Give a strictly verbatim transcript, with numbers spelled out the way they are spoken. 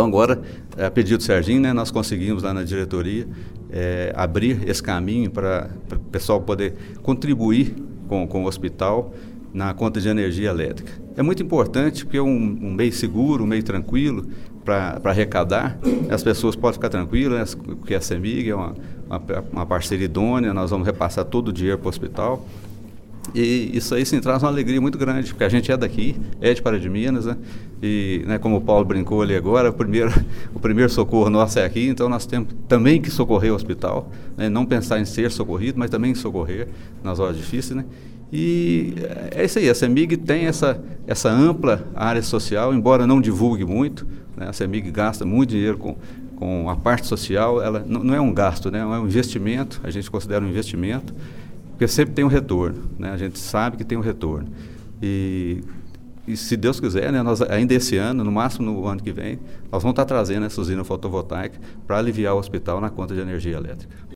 agora, a pedido do Serginho, né, nós conseguimos lá na diretoria é, abrir esse caminho para o pessoal poder contribuir com, com o hospital na conta de energia elétrica. É muito importante porque é um, um meio seguro, um meio tranquilo para arrecadar. As pessoas podem ficar tranquilas, né, porque a CEMIG é uma, uma, uma parceria idônea, nós vamos repassar todo o dinheiro para o hospital. E isso aí sim traz uma alegria muito grande, porque a gente é daqui, é de Pará de Minas, né? E né, como o Paulo brincou ali agora, o primeiro, o primeiro socorro nosso é aqui, então nós temos também que socorrer o hospital, né? Não pensar em ser socorrido, mas também em socorrer nas horas difíceis, né? E é isso aí, a CEMIG tem essa, essa ampla área social, embora não divulgue muito, né? A CEMIG gasta muito dinheiro com, com a parte social, ela não, não é um gasto, né? É um investimento, a gente considera um investimento, porque sempre tem um retorno, né? A gente sabe que tem um retorno. E, e se Deus quiser, né, nós, ainda esse ano, no máximo no ano que vem, nós vamos estar trazendo essa usina fotovoltaica para aliviar o hospital na conta de energia elétrica.